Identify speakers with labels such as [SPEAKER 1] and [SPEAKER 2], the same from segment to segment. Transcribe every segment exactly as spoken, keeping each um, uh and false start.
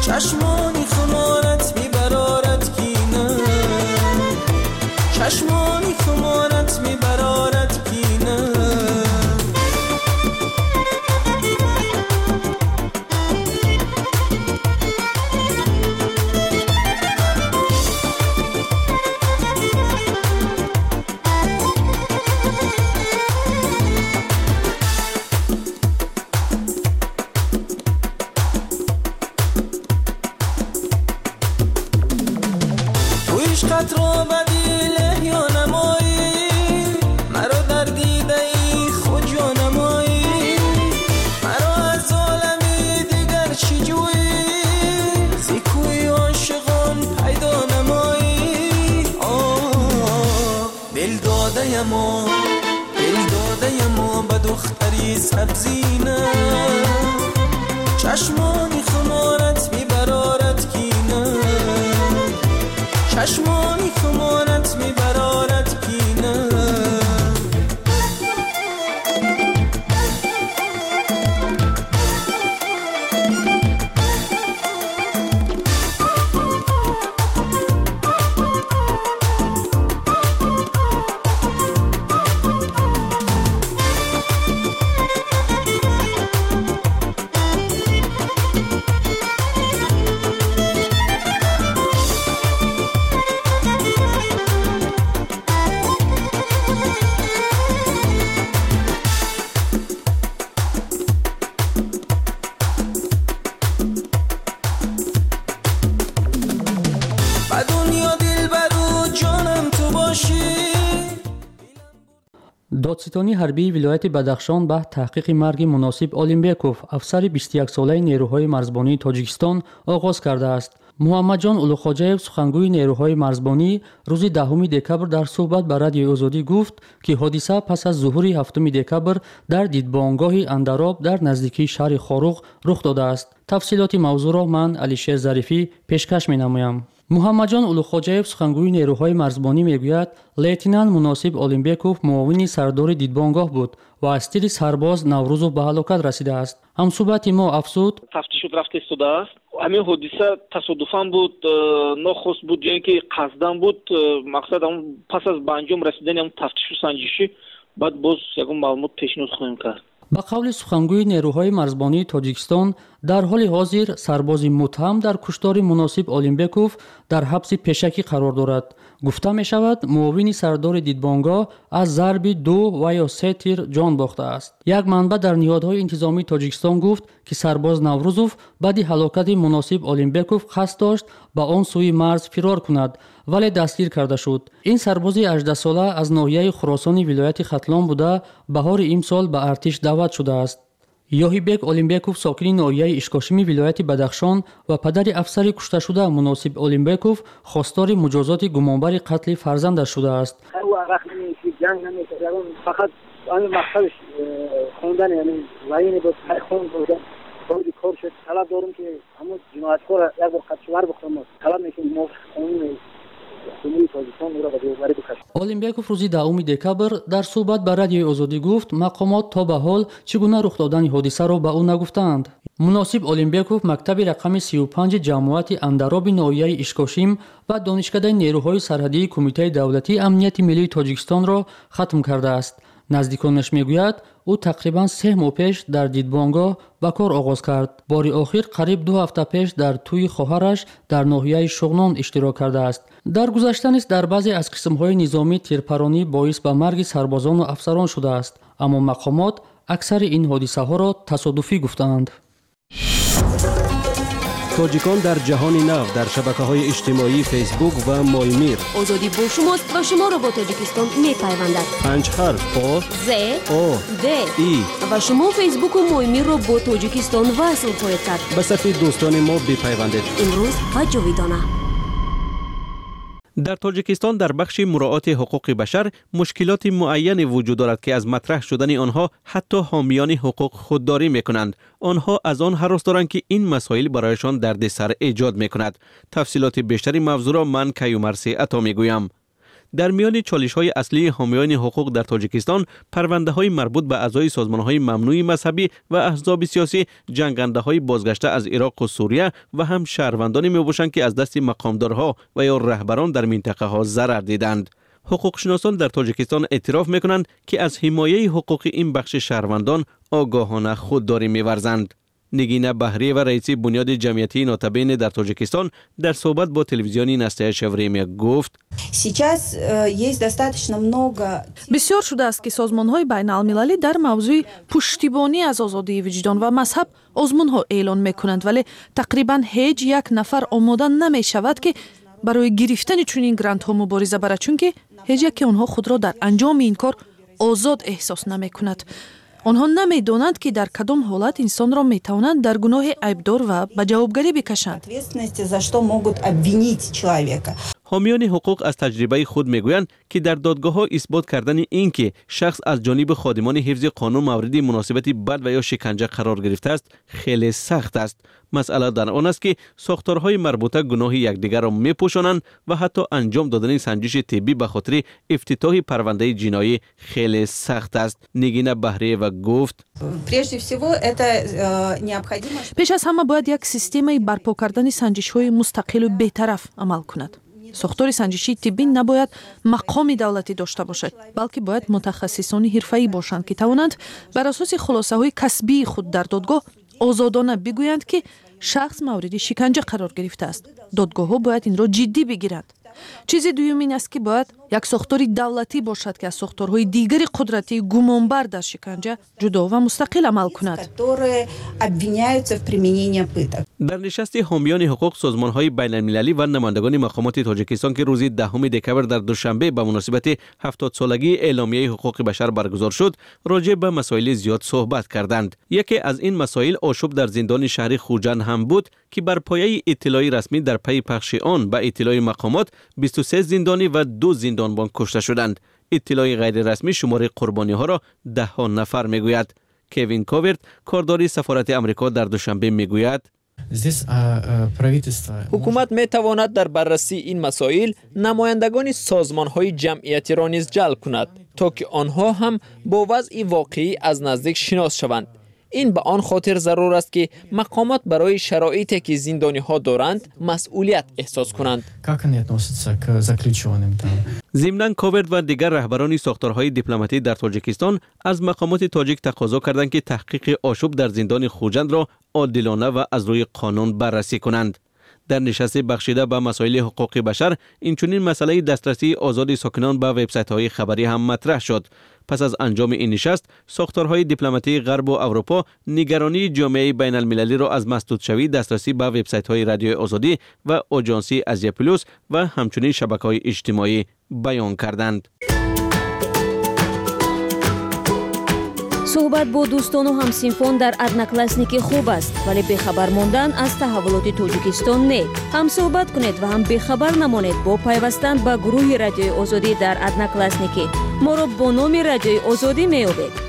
[SPEAKER 1] چشمانی خمارت میبرارت کینه، چشمانی خمارت میبرارت کینه. عشقت را بدیله یا نمایی، مرا در دیده ای خود یا نمایی، مرا از عالمی دیگر چی جویی، زیکوی عاشقان پیدا نمایی. آه دل داده یما، دل داده یما به دختری سبزینه، چشمانی خمارت میبرارت کینه، چشمانی خمارت میبرارت کینه.
[SPEAKER 2] دادستانی حربی ولایت بدخشان به تحقیق مرگ مناسب اولینبکوف افسر بیست و یک ساله نیروهای مرزبانی تاجیکستان آغاز کرده است. محمد جان اولوخواجاєв سخنگوی نیروهای مرزبانی روز دهم دکبر در صحبت با رادیوی آزادی گفت که حادثه پس از ظهور هفتم دکبر در دیدبانگاه اندراب در نزدیکی شهر خاروق رخ داده است. تفصیلات موضوع را من علیشیر ظریفی پیشکش می‌نمایم. محمد جان اولوخواجاєв سخنگوی نیروهای مرزبانی میگوید لیتنانت مناسب اولینبکوف معاون سردار دیدبانگاه بود و از تیر سرباز نوروزов به هلاکت رسیده است. همصحبت ما افزود
[SPEAKER 3] تفتیش رفته استوده است. همین حادثه تصادفاً بود، ناخواسته بود یا اینکه قصداً بود. مقصد هم پس از به انجام رسیدن هم تفتیش و سنجشی بعد باز یکم معلومات پیشنهاد خواهیم کرد.
[SPEAKER 2] با قول سخنگوی نیروهای مرزبانی تاجیکستان در حال حاضر سرباز متهم در کشتار مناسب اولینبکوف در حبس پیشکی قرار دارد. گفته می شود معاون سردار دیدبانگاه از ضرب دو و یا سه تیر جان باخته است. یک منبع در نهادهای انتظامی تاجیکستان گفت که سرباز نوروزов بعد هلاکت مناسب اولینبکوف قصد داشت به آن سوی مرز فرار کند ولی دستگیر کرده شد. این سرباز هجده ساله از ناحیه خراسان ولایت ختلان بوده بهار امسال به ارتش دعوت شده است. یاهیبک اولینبکوف ساکن ناحیه اشکاشمی ولایت بدخشان و پدر افسر کشته شده مناسب اولینبکوف خواستار مجازات گمانبر قتل فرزندش شده است.
[SPEAKER 4] او وقتی که جنگ نمی‌کرد فقط آن مقصدش خوندن یعنی لاین بود خون بود. خودی کار شد. طلب دارم که همون جنایتکار یک بار قتلوار بکنم. طلب میکنم موقع قانون
[SPEAKER 2] اولینبکوف روز دهم دکبر در صحبت با رادیوی آزادی گفت مقامات تا به حال چگونه رخ دادن حادثه را به او نگفتند. مناسب اولینبکوف مکتب رقم سی و پنج جماعت اندراب ناحیه اشکاشیم و دانشکده نیروهای سرحدی کمیته دولتی امنیت ملی تاجیکستان را ختم کرده است. نزدیکانش میگوید او تقریبا سه ماه پیش در دیدبانگاه به کار آغاز کرد. بار آخر قریب دو هفته پیش در توی خواهرش در ناحیه شغنان اشتراک کرده است. در گذشته نیز در بعضی از قسم‌های نظامی تیرپرانی باعث به مرگ سربازان و افسران شده است، اما مقامات اکثر این حادثه‌ها را تصادفی گفتند.
[SPEAKER 5] تاجیکان در جهان نو در شبکه‌های اجتماعی فیسبوک و مایمیر.
[SPEAKER 6] آزادی با شماست و شما را با تاجیکستان می‌پیوندد.
[SPEAKER 5] پنج حرف آ
[SPEAKER 6] ز
[SPEAKER 5] آ
[SPEAKER 6] د
[SPEAKER 5] ای
[SPEAKER 6] و شما فیسبوک و مایمیر را با تاجیکستان وصل خواهید کرد.
[SPEAKER 5] به صفحه دوستان ما بپیوندید.
[SPEAKER 6] امروز و جاویدانه.
[SPEAKER 7] در تاجیکستان در بخش مراعات حقوق بشر مشکلات معینی وجود دارد که از مطرح شدن آنها حتی حامیان حقوق خودداری میکنند. آنها از آن هراس دارند که این مسائل برایشان دردسر ایجاد میکند. تفصیلات بیشتری موضوع را من کیومرثی عطا میگویم. در میان چالش‌های اصلی حامیان حقوق در تاجیکستان پرونده‌های مربوط به اعضای سازمان‌های ممنوع مذهبی و احزاب سیاسی، جنگنده‌های بازگشته از عراق و سوریه و هم شهروندانی می‌باشند که از دست مقامدارها و یا رهبران در منطقه‌ها ضرر دیدند. حقوقشناسان در تاجیکستان اعتراف می‌کنند که از حمایت حقوق این بخش شهروندان آگاهانه خودداری می‌ورزند. نگینه بهری و رئیس بنیاد جمعیتی ناتبین در تاجیکستان در صحبت با تلویزیونی نسته شوریمی گفت:
[SPEAKER 8] بسیار شده است که سازمان‌های بین‌المللی در موضوع پشتیبانی از آزادی وجدان و مذهب آزمون‌ها اعلان می‌کنند، ولی تقریباً هیچ یک نفر آماده نمی‌شود که برای گرفتن چنین گرانت‌ها مبارزه برد، چون که هیچ یک آنها خود را در انجام این کار آزاد احساس نمی‌کند. آنها نمی‌دانند که در کدام حالت انسان را می‌توانند در گناه عیبدار و به جوابگری بکشند.
[SPEAKER 7] حامیان حقوق از تجربه خود میگویند که در دادگاه‌ها اثبات کردن این که شخص از جانب خادمان حفظ قانون مورد مناسبت بد و یا شکنجه قرار گرفته است خیلی سخت است. مسئله در آن است که ساختارهای مربوطه گناه یکدیگر را میپوشانند و حتی انجام دادن سنجش طبی به خاطر افتتاح پرونده جنایی خیلی سخت است. نگینه بهری و گفت:
[SPEAKER 8] پیش از همه باید یک سیستم برپا کردن سنجش‌های مستقل و بی‌طرف عمل کند. ساختار سنجشی طبی نباید مقام دولتی داشته باشد، بلکه باید متخصصان حرفه‌ای باشند که توانند بر اساس خلاصه‌های کسبی خود در دادگاه آزادانه بگویند که شخص مورد شکنجه قرار گرفته است. دادگاه‌ها باید این را جدی بگیرند. چیز دوم این است که باید یک ساختار دولتی باشد که از ساختارهای دیگری قدرتی گمانبر در شکنجه جدا و مستقل عمل کند.
[SPEAKER 7] در نشست حامیان حقوق سازمان‌های بین‌المللی و نمایندگان مقامات تاجیکستان که روز دهم دکمبر در دوشنبه به مناسبت هفتاد سالگی اعلامیه حقوق بشر برگزار شد، راجع به مسائل زیاد صحبت کردند. یکی از این مسائل آشوب در زندان شهر خوجند هم بود که بر پایه اطلاع رسمی در پی پخش آن به اطلاع مقامات بیست و سه زندانی و دو زندانبان کشته شدند. اطلاع غیر رسمی شمار قربانی ها را ده ها نفر میگوید. کوین کاورت کارداری سفارت امریکا در دوشنبه میگوید:
[SPEAKER 9] حکومت می تواند در بررسی این مسائل نمایندگان سازمان‌های جمعیتی را نیز جلب کند تا که آنها هم با وضع واقعی از نزدیک شناس شوند. این به آن خاطر ضرور است که مقامات برای شرایطی که زندانی ها دارند مسئولیت احساس کنند.
[SPEAKER 7] ضمناً کاورد و دیگر رهبران ساختارهای دیپلماتی در تاجیکستان از مقامات تاجیک تقاضا کردند که تحقیق آشوب در زندان خوجند را عادلانه و از روی قانون بررسی کنند. در نشست بخشیده به مسائل حقوق بشر اینچنین مسئله دسترسی آزاد ساکنان به وبسایت‌های خبری هم مطرح شد. پس از انجام این نشست، ساختارهای دیپلماتی غرب و اروپا نگرانی جامعه بین المللی را از مسدود شوی دسترسی به وبسایت‌های رادیو آزادی و آژانسی آزیا پلوس و همچنین شبکه‌های اجتماعی بیان کردند.
[SPEAKER 6] صحبت با دوستان و همسینفان در ادناکلاسنیکی خوب است، ولی بخبر ماندن از تحولات تاجیکستان نه. هم صحبت کنید و هم بخبر نمانید با پیوستن به گروه رادیوی آزادی در ادناکلاسنیکی. ما را با نام رادیوی آزادی می‌یابید.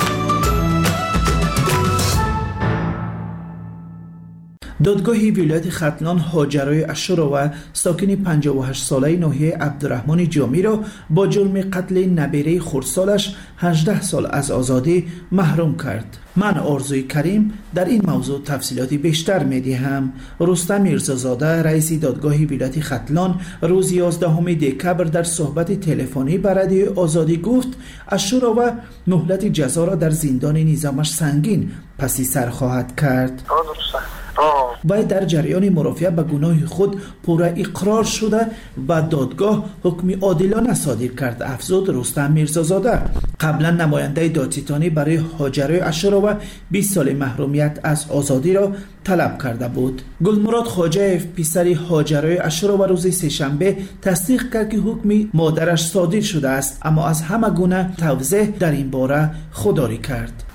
[SPEAKER 10] دادگاه ولایت ختلان هاجرای اشورا و ساکن پنجاه و هشت ساله ناحیه عبدالرحمن جامی را با جرم قتل نبیره خردسالش هجده سال از آزادی محروم کرد. من آرزوی کریم در این موضوع تفصیلاتی بیشتر می‌دهم. رستم میرزازاده رئیس دادگاه ولایت ختلان روز یازدهم دکمبر در صحبت تلفنی با رادیو آزادی گفت اشورا و مهلت جزا را در زندان نظامش سنگین پسی سر خواهد کرد. و در جریان مرافعه به گناه خود پورا اقرار شده و دادگاه حکم عادلانه صادر کرد، افزود رستم میرزازاده. قبلا نماینده دادستانی برای هاجرای اشورا و بیست سال محرومیت از آزادی را طلب کرده بود. گلمراد خواجه پسر هاجرای اشورا و روز سه‌شنبه تصدیق کرد که حکم مادرش صادر شده است، اما از همه گونه توضیح در این باره خودداری کرد.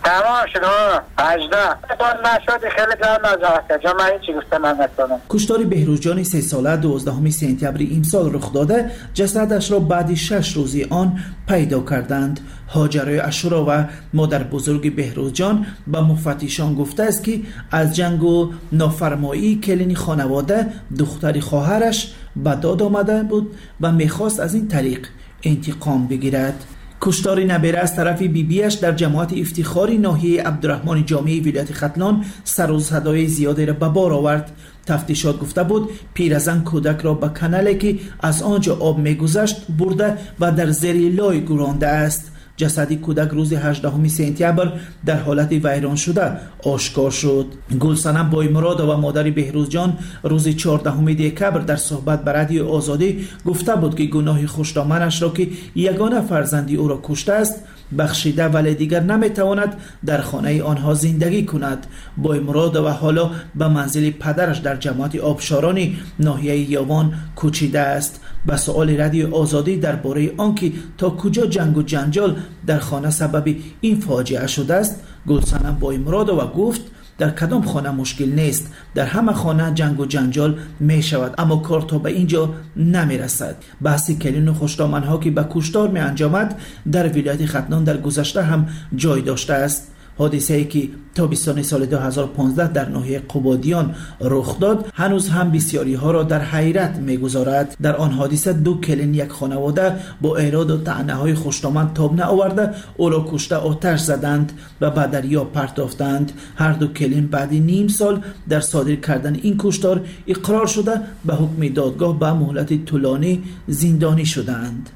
[SPEAKER 4] تمام شد هجده بان نشد خیلی جان نجاست جا من چی گفتم من نکنم.
[SPEAKER 10] کشتار بهروزجان سه ساله دوازدهم سپتامبر امسال رخ داده جسدش را بعد شش روزی آن پیدا کردند. هاجرای اشورا و مادر بزرگ بهروزجان به مفتشان گفته است که از جنگ و نافرمایی کلین خانواده دختری خواهرش به داد آمده بود و میخواست از این طریق انتقام بگیرد. کشتار نبیره از طرف بی بیش در جماعت افتخاری ناحیه عبدالرحمن جامعی ولایت ختلان سر و صدای زیادی را به بار آورد. تفتیشات گفته بود پیرزن کودک را به کانالی که از آنجا آب میگذشت برده و در زیر لای گرانده است. جسد کودک روز هجدهم سپتامبر در حالت ویران شده آشکار شد. گلصنم بایمراد و مادر بهروزجان روز چهاردهم دکبر در صحبت به رادیو آزادی گفته بود که گناه خوشدامنش را که یگانه فرزندی او را کشته است بخشیده ولی دیگر نمیتواند در خانه آنها زندگی کند. بایمراد و حالا به منزل پدرش در جماعت آبشارانی ناحیه یاوان کوچیده است. به سؤال رادیو آزادی درباره آنکه تا کجا جنگ و جنجال در خانه سبب این فاجعه شده است گلصنم بایمراد و گفت در کدام خانه مشکل نیست، در همه خانه جنگ و جنجال می شود اما کار تا به اینجا نمی رسد. بحث کلین و خوشدامنها که به کشتار می انجامد در ولایت ختلان در گذشته هم جای داشته است. حادثه ای که تابستان سال دو هزار و پانزده در ناحیه قبادیان رخ داد هنوز هم بسیاری ها را در حیرت میگذارد. در آن حادثه دو کلین یک خانواده با ایراد و طعنه های خوشدامن تاب نآورده او را کشته آتش زدند و به دریا پرتافتند. هر دو کلین بعد نیم سال در صادر کردن این کشتار اقرار شده به حکم دادگاه به مهلت طولانی زندانی شدند.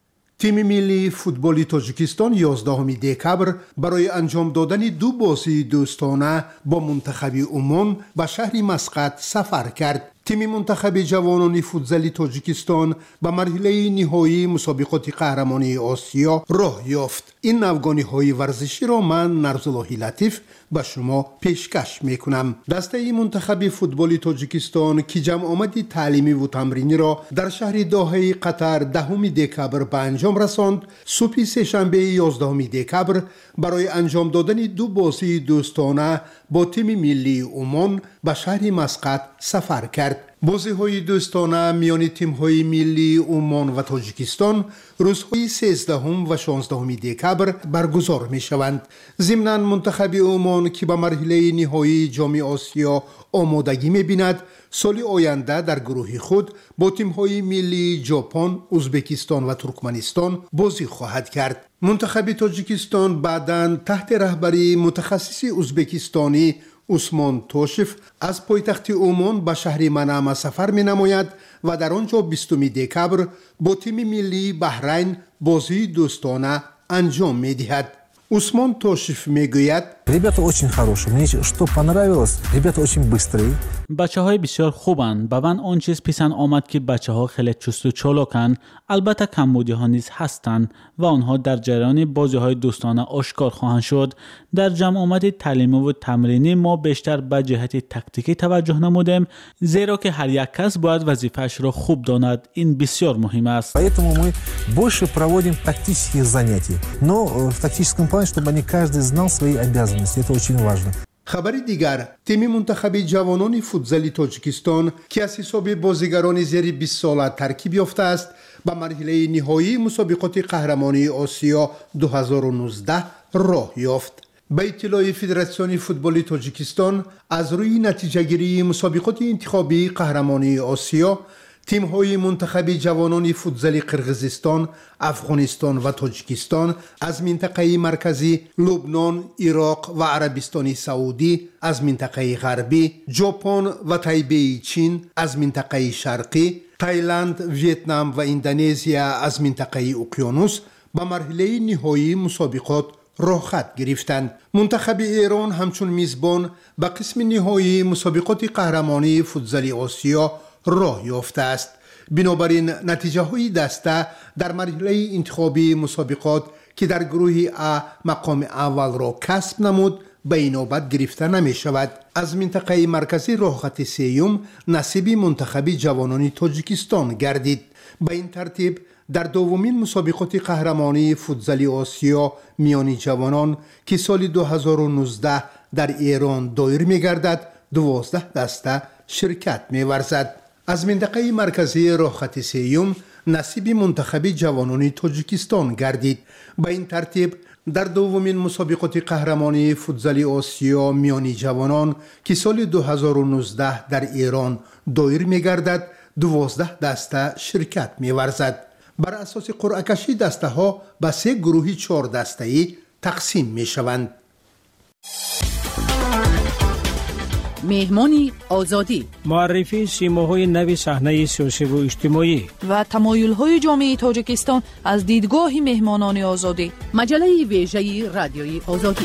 [SPEAKER 11] تیم ملی فوتبال تاجیکستان یازدهم دکبر برای انجام دادن دو بازی دوستانه با منتخب عمان به شهر مسقط سفر کرد. تیم منتخب جوانان فوتبال تاجیکستان به مرحله نهایی مسابقات قهرمانی آسیا راه یافت. این نوگانی‌های ورزشی را من نرزالله لطیف به شما پیشکش میکنم. دسته منتخب فوتبال تاجیکستان که جمع آمدی تعلیمی و تمرینی را در شهر دوحه قطر دهم دکبر به انجام رساند. صبح سه‌شنبه یازدهم دکبر برای انجام دادن دو بازی دوستانه با تیم ملی عمان به شهر مسقط سفر کرد. بازی های دوستانه میان تیم های ملی عمان و تاجیکستان روزهای سیزدهم و شانزدهم دکبر برگزار می شوند. ضمناً منتخب عمان که به مرحله نهایی جام آسیا آمادگی می بیند سال آینده در گروه خود با تیم های ملی ژاپن، ازبکستان و ترکمنستان بازی خواهد کرد. منتخب تاجیکستان بعداً تحت رهبری متخصص ازبکستانی عثمان توشف از پایتخت عمان به شهر منامه سفر می نماید و در آنجا بیستم دکبر با تیم ملی بحرین بازی دوستانه انجام می دهد. عثمان توشف می گوید
[SPEAKER 12] Ребята очень хорошие. Мне что понравилось, ребята очень быстрые.
[SPEAKER 13] بچه های بسیار خوبن. به من آن چیز پسند آمد که بچه ها خیلی چست و چالاکن. البته کمبودی ها نیز هستند و آنها در جریان بازی های دوستانه آشکار خواهند شد. در جمع آمد تعلیمی و تمرینی ما بیشتر به جهت تکتیکی توجه نمودیم زیرا که هر یک کس باید وظیفه‌اش را خوب داند. این بسیار مهم است.
[SPEAKER 12] Поэтому мы больше проводим тактические занятия. Но в тактическом плане, чтобы они каждый знал свои обязанности. Это очень важно.
[SPEAKER 11] خبر دیگر تیم منتخب جوانان فوتبال تاجیکستان که از حساب بازیگران زیر بیست ساله ترکیب یافته است به مرحله نهایی مسابقات قهرمانی آسیا دو هزار و نوزده راه یافت. به اطلاع فدراسیون فوتبال تاجیکستان از روی نتیجه گیری مسابقات انتخابی قهرمانی آسیا تیم‌های منتخب جوانان فوتبال قرقیزستان، افغانستان و تاجیکستان از منطقه مرکزی، لبنان، عراق و عربستان سعودی از منطقه غربی، ژاپن و تایبه چین از منطقه شرقی، تایلند، ویتنام و اندونزیا از منطقه اقیانوس به مرحله نهایی مسابقات راه خط گرفتند. منتخب ایران همچون میزبان به قسم نهایی مسابقات قهرمانی فوتبال آسیا راه یافته است. بنابراین نتیجه های دسته در مرحله انتخابی مسابقات که در گروه ا مقام اول را کسب نمود به این نوبت گرفته نمی شود. از منطقه مرکزی راه خط سیوم نصیب منتخب جوانان تاجیکستان گردید. به این ترتیب در دومین مسابقات قهرمانی فوتزالی آسیا میانی جوانان که سال دو هزار و نوزده در ایران دایر می‌گردد دوازده دسته شرکت می‌ورزد. از منطقه مرکزی راهخط سیوم نصیب منتخب جوانان تاجیکستان گردید. به این ترتیب در دومین مسابقات قهرمانی فوتزالی آسیا میانی جوانان که سال دو هزار و نوزده در ایران دایر می‌گردد دوازده دسته شرکت می‌ورزد. بر اساس قرعه کشی دسته ها به سه گروهی چهار دسته‌ای تقسیم می‌شوند.
[SPEAKER 14] مهمانی آزادی،
[SPEAKER 15] معرفی سیماهای نوی صحنه سیاسی و اجتماعی
[SPEAKER 8] و تمایل‌های جامعه تاجیکستان از دیدگاه مهمانان آزادی.
[SPEAKER 14] مجله ویژه رادیوی آزادی.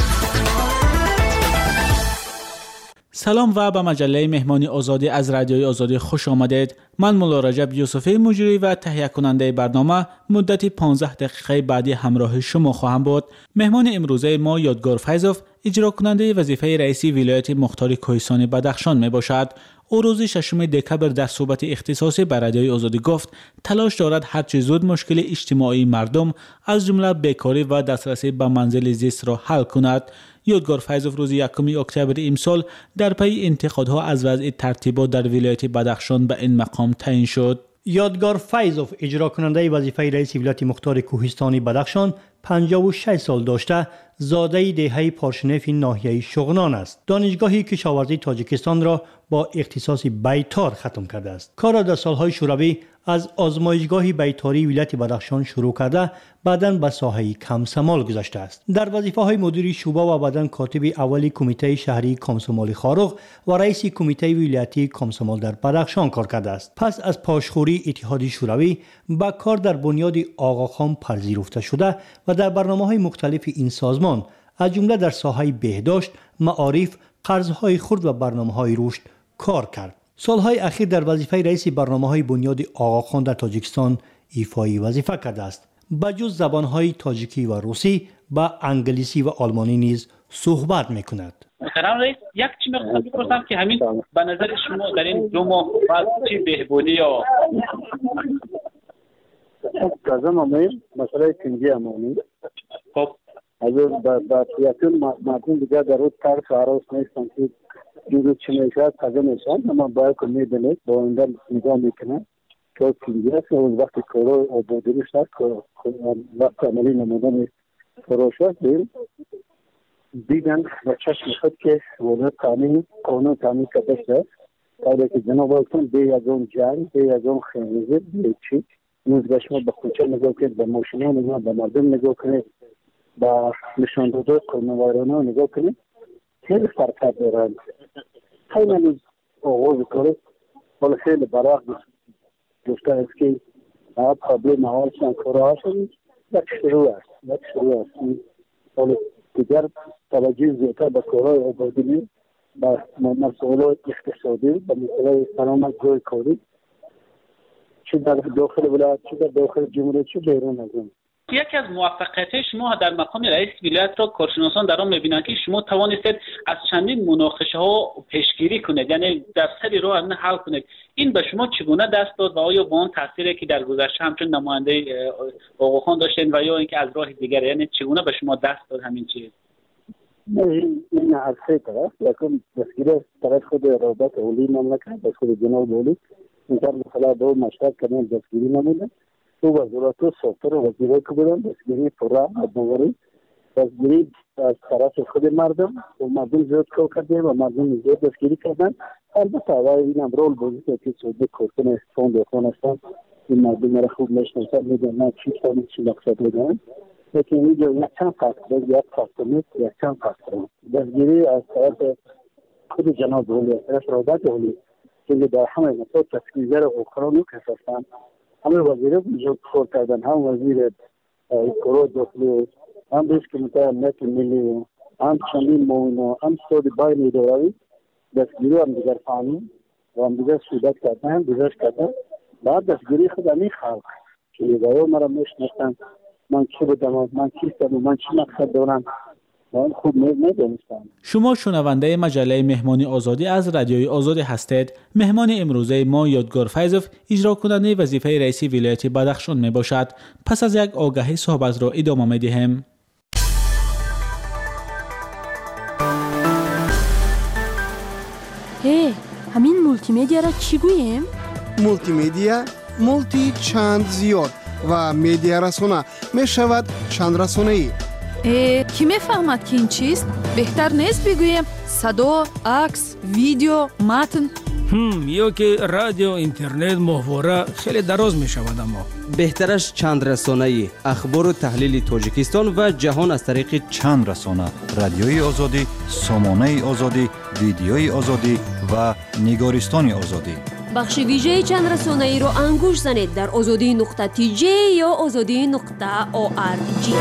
[SPEAKER 13] سلام و به مجله مهمانی آزادی از رادیوی آزادی خوش آمدید. من مولا رجب یوسفی مجری و تهیه کننده برنامه مدت پانزده دقیقه بعدی همراه شما خواهم بود. مهمان امروزه ما یادگار فیضوف، اجرا کننده وظیفه رئیس ولایت مختار کوهستان بدخشان می باشد. او روز ششم دکبر در صحبت اختصاصی به رادیوی آزادی گفت تلاش دارد هرچه زود مشکل اجتماعی مردم از جمله بیکاری و دسترسی به منزل زیست را حل کند. یادگار فیضوف روز یکم اکتبر امسال در پی انتقادها از وضع ترتیبات در ولایت بدخشان به این مقام تعیین شد.
[SPEAKER 16] یادگار فیضوف، اجرا کننده وظیفه رئیس ولایت مختار کوهستانی بدخشان، پنجاه و شش سال داشته، زاده دهه پارشنف ناحیه شغنان است. دانشگاه کشاورزی تاجیکستان را با اختصاص بیتار ختم کرده است. کار را در سالهای شوروی از آزمایشگاه بیتاری ولایت بدخشان شروع کرده، بعداً به ساحه کمسمال گذشته است. در وظیفه‌های مدیر شعبه و بعداً کاتب اولی کمیته شهری کمسمال خارق و رئیس کمیته ولایتی کمسمال در بدخشان کار کرده است. پس از پاشخوری اتحاد شوروی با کار در بنیاد آقاخان پذیرفته شده و در برنامه‌های مختلف این سازمان از جمله در ساحه بهداشت، معارف، قرض‌های خرد و برنامه‌های رشد کار کرد. سالهای اخیر در وظیفه رئیس برنامه‌های بنیاد آقاخان در تاجیکستان ایفای وظیفه کرده است. بجز زبان‌های تاجیکی و روسی با انگلیسی و آلمانی نیز صحبت می‌کند.
[SPEAKER 17] محترم رئیس، یک چی می‌خواستم بپرسم که همین به نظر شما در این دو ماه بعد چی بهبودی یا
[SPEAKER 4] تازه مامین مسئله کنگی امانی
[SPEAKER 17] خب
[SPEAKER 4] از با سیاتون مردم دیگر در روز کار سهارا نیستن که جوری چی میشه تازه میشن، اما باید که میدونید با اینجا نگاه میکنن که کنگی هست و وقتی کارو آبادی شد که وقت عملی نمودن فروشت دیم دیدن و چشم خود که وزارت تعمیم قانون تعمیم کرده شد تا که جناب آقایتون بی از اون جنگ بی از اون خیمیزه بی چی نوزگاه شما به کوچه نگاه کنید، به ماشینا نگاه، به مردم نگاه کنید، به نشان داده کارنوارانه نگاه کنید، خیلی فرق دارند. خیلی نیز آغاز کار ولی خیلی براق گفته است که پرابلم هاشون کارها شد یک شروع است یک شروع است ولی دیگر توجه زیادتر به کارهای آبادی، به مسائل اقتصادی، به مسائل سلامت جای کاری چه در داخل ولایت، چه در داخل جمهوریت، چه بیرون از اون.
[SPEAKER 17] یکی از موفقیت شما در مقام رئیس ولایت را کارشناسان در آن می‌بینند که شما توانستید از چندین مناقشه ها پیشگیری کنید، یعنی در سری راه آن حل کنید. این به شما چگونه دست داد و آیا با آن تاثیری که در گذشته همچون نماینده آقاخان داشتین و یا اینکه از راه دیگر، یعنی چگونه به شما دست داد همین چیز؟
[SPEAKER 4] این این از سه طرف، یکم دستگیری طرف خود روابط اولی مملکت، از خود جناب اولی اینطور مثلا دو مشترک کردن دستگیری نموده. تو وزارت و ساختار وزیرای که بودن دستگیری پرا ادنواری دستگیری از طرف خود مردم و مردم زیاد کار کرده و مردم زیاد دستگیری کردن. البته و این هم رول بودی که سوده کارکن فوند خان هستن این مردم را خوب نشناسن میدن نه چی کنید چی مقصد بودن لیکن اینجا یک چند فاکتور یک فاکتور نیست یک چند فاکتور دستگیری از طرف خود جناب اولی از طرف روابط اولی که در همه مثلا تسکیزر اوکرانو که هستن همه وزیره بجود کار کردن، هم وزیر کارو داخلی، هم رئیس کمیته امنیت ملی، هم چندین معاون، هم سود باین اداری دستگیری هم دیگر فهمید و هم دیگر صحبت کردن، هم دیگرش کردن. بعد دستگیری خود همی خلق که یه مرا میشنستن من چی بدم، من چیستم، من چی مقصد دارم من خوب نمی‌دونستم.
[SPEAKER 13] شما شنونده مجله مهمانی آزادی از رادیوی آزادی هستید. مهمان امروزه ما یادگار فیضوف، اجرا کننده وظیفه رئیس ولایت بدخشان می باشد. پس از یک آگهی صحبت را ادامه می دهیم.
[SPEAKER 18] هی، همین مولتی میدیا را چی گوییم؟
[SPEAKER 19] مولتی میدیا، مولتی چند زیاد و میدیا رسانه می شود چند رسانه ای.
[SPEAKER 8] کی میفهمد که این چیست؟ بهتر نیست بگوییم صدا، عکس، ویدیو، متن؟
[SPEAKER 15] هم یا که رادیو، اینترنت، محتوا خیلی دراز می شود. اما
[SPEAKER 20] بهترش چند رسانه ای، اخبار و تحلیل تاجیکستان و جهان از طریق
[SPEAKER 21] چند رسانه، رادیوی آزادی، سامانه آزادی، ویدیوی آزادی و نگارستان آزادی.
[SPEAKER 6] بخش ویژه چند رسانه ای رو انگوش زنید در آزادی نقطه تی جی یا آزادی نقطه او آر جی.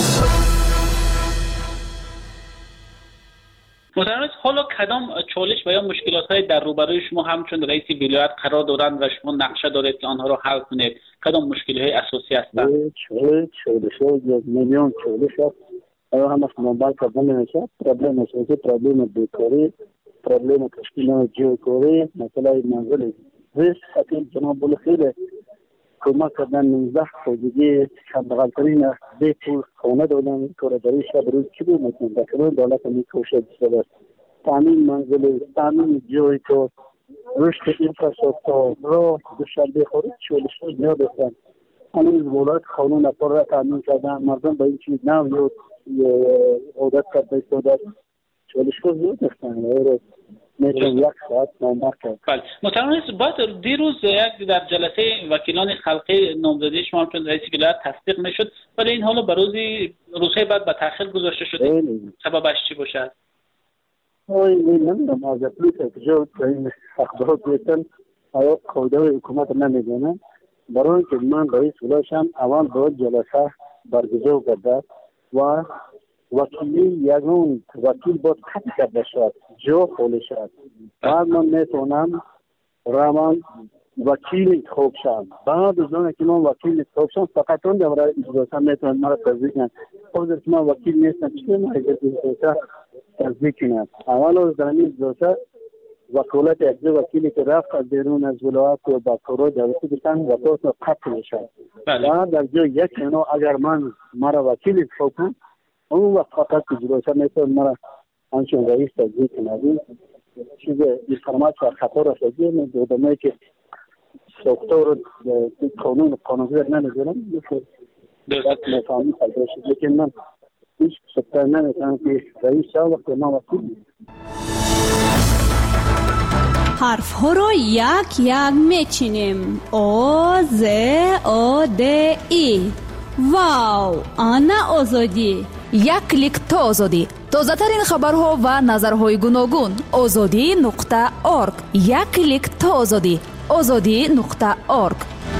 [SPEAKER 17] محترم، حالا کدام چالش و یا مشکلات های در روبروی شما همچون رئیس ولایت قرار دارند و شما نقشه دارید که آنها را حل کنید؟ کدام مشکل های اساسی هستند؟
[SPEAKER 4] چالش چالش های میلیون چالش هست. آیا همش منبع کردن نمیشه؟ پرابلم اساسی، پرابلم بیکاری، پرابلم تشکیل جوکاری، مثلا منزل زیست خطیب جناب بلخیل کمک کردن نوزده خودگی شبغلترین بیت خونه دادن کارگری شب روز چی بود میکنن دکتر دولت میکوشه بسید تامین منزل تامین جوی تو رشد اینفراستراکچر رو دوشنبه خورد چالش زیاد هستن. هنوز ولایت قانون پر را تامین کردن، مردم به این چیز نمیاد عادت کرده استاد چالش زیاد هستن. میتونم یک ساعت نامبر کرد.
[SPEAKER 17] بله محترم رئیس، بعد دیروز یک در جلسه وکیلان خلقی نامزدی شما چون رئیس ولایت تصدیق نشد، ولی این حالا به روزی روزهای بعد به تاخیر گذاشته شده. سببش چی باشد؟
[SPEAKER 4] اوه نمیدونم از پلیس کجا این اخبارات بیتن آیا قاعده حکومت نمیدونه. برای که من رئیس ولایتم اول باید جلسه برگزار کرده و وکیلی یگون وکیل باید قطع کرده شد، جا خالی شد. بعد من میتونم رمان وکیل انتخاب شم. بعد از اون که من وکیل انتخاب شم فقط اون دوره اجازه میتونم مرا تصدیق کنم. حاضر که من وکیل نیستم چی من اجازه تصدیق کنم؟ اول از درمی اجازه وکالت یک دو وکیلی که رفت از بیرون از ولایت و با کارهای دولتی بشن وکالت قطع میشد. بعد در جای یک اینا اگر من مرا وکیل انتخاب کنم اون وقت فقط اجازه میتونم مرا آنچون رئیس تصدیق کنم. چیز اینفرماسیون خطا را تصدیق میدونم که دکتر قانون قانونی نمیدونم درست میفهمی خالص، لیکن من هیچ سطح نمیتونم که رئیس شم وقت ما وکیل.
[SPEAKER 22] حرف ها رو یک یک میچینیم. او ز او د ای. واو، آنا آزادی.
[SPEAKER 23] یک کلیک تا آزادی. تازه ترین خبرها و نظرهای گوناگون. آزادی نقطه ارگ. یک کلیک تا آزادی. آزادی نقطه ارگ.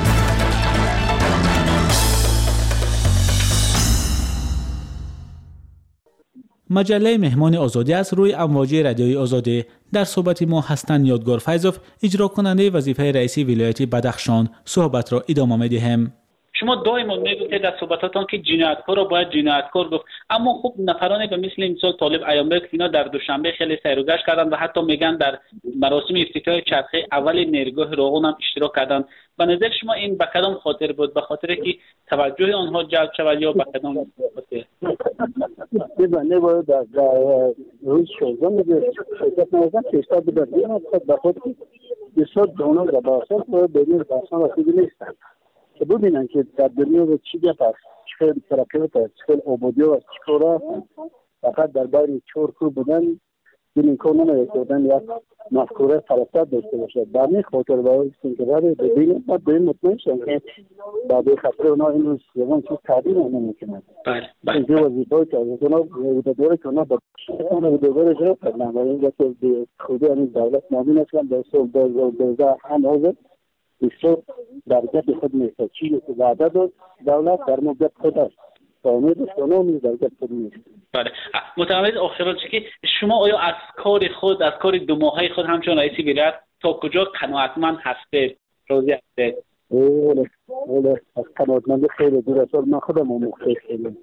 [SPEAKER 13] مجله مهمان آزادی از روی امواج رادیوی آزادی. در صحبت ما هستند یادگار فیضوف، اجرا کننده وظیفه رئیس ولایت بدخشان. صحبت را ادامه می‌دهیم.
[SPEAKER 17] شما دائما میگویید در صحبتاتون که جنایتکار را باید جنایتکار گفت، اما خب نفرانی به مثل مثال طالب ایامبر که اینا در دوشنبه خیلی سیر و گشت کردن و حتی میگن در مراسم افتتاح چرخه اول نیرگاه راغون هم اشتراک کردن. به نظر شما این به کدام خاطر بود؟ به خاطر که توجه آنها جلب شود یا به کدام خاطر؟
[SPEAKER 4] ببینید باید در روز شوزان میگه شرکت نوزن که استاد بدرگیرن به خود بسیار دانه و باسر باید بدین باسان رسیدی نیستن که ببینن که در دنیا به چی گپ است، چه خیلی ترکیات است، چه خیلی عبودی است، چه کار است. فقط در بین چور کو بودن این امکان نمیده که بودن یک مفکوره فلسفت داشته باشد. در این خاطر باید که باید ببینید و به این مطمئن شدن که بعد خطر اونا این روز یوان چیز تعدیل نمیکنند.
[SPEAKER 17] بله بله.
[SPEAKER 4] اینجا وظیفه که از اونا بودداره که اونا با بودداره جرا کردن و اینجا که خودی همین دولت نامین هستن در سال دوزده هم حاضر بسیار در جد خود میسته چیزی که وعده داد دولت در مدت خود است و امید است اونا امید در جد خود میسته.
[SPEAKER 17] بله متعمد آخران که شما آیا از کار خود از کار دو ماهه خود همچون رئیس ولایت تا کجا قناعتمند هستید؟ راضی هستید؟
[SPEAKER 4] اوله اوله از قناعتمندی خیلی دور است. من خودم هم خیلی خیلی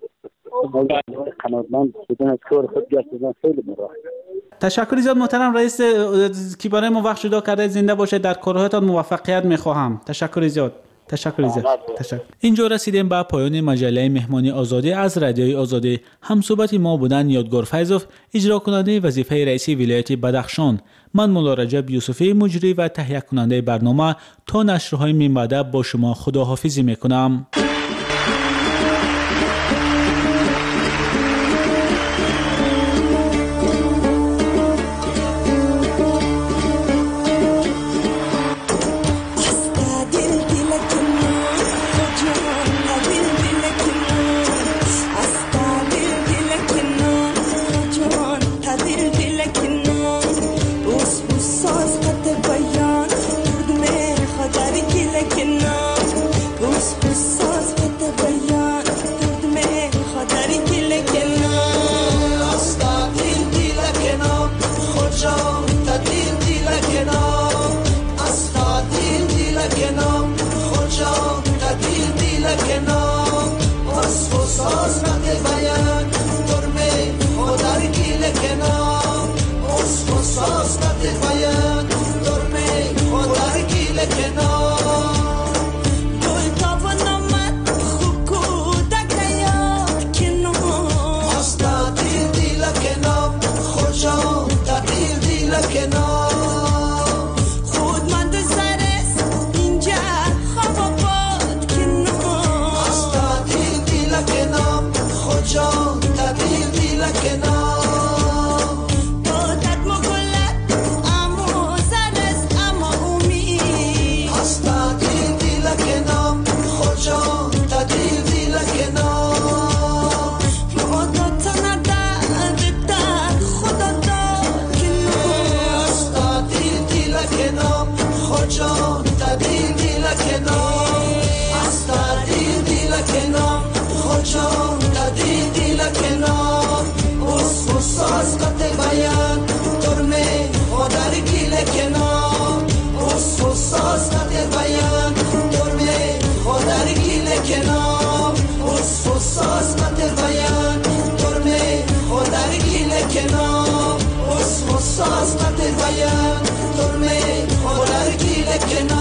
[SPEAKER 4] قناعتمند بودن از کار خود گشت بودن خیلی مراحل.
[SPEAKER 13] تشکر زیاد محترم رئیس که برای ما وقت جدا کرده. زنده باشه، در کارهایتان موفقیت میخواهم. تشکر زیاد. تشکر زیاد. تشکر. اینجا رسیدیم به پایان مجله مهمانی آزادی از رادیوی آزادی. همصحبت ما بودن یادگار فیضوف، اجرا کننده وظیفه رئیس ولایت بدخشان. من مولا رجب یوسفی، مجری و تهیه کننده برنامه. تا نشرهای من بعد با شما خداحافظی میکنم.
[SPEAKER 1] Saz nate bayan, torme, holar gile que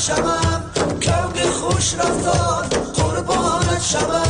[SPEAKER 1] شوم کوگ خوش رفتار قربانت شوم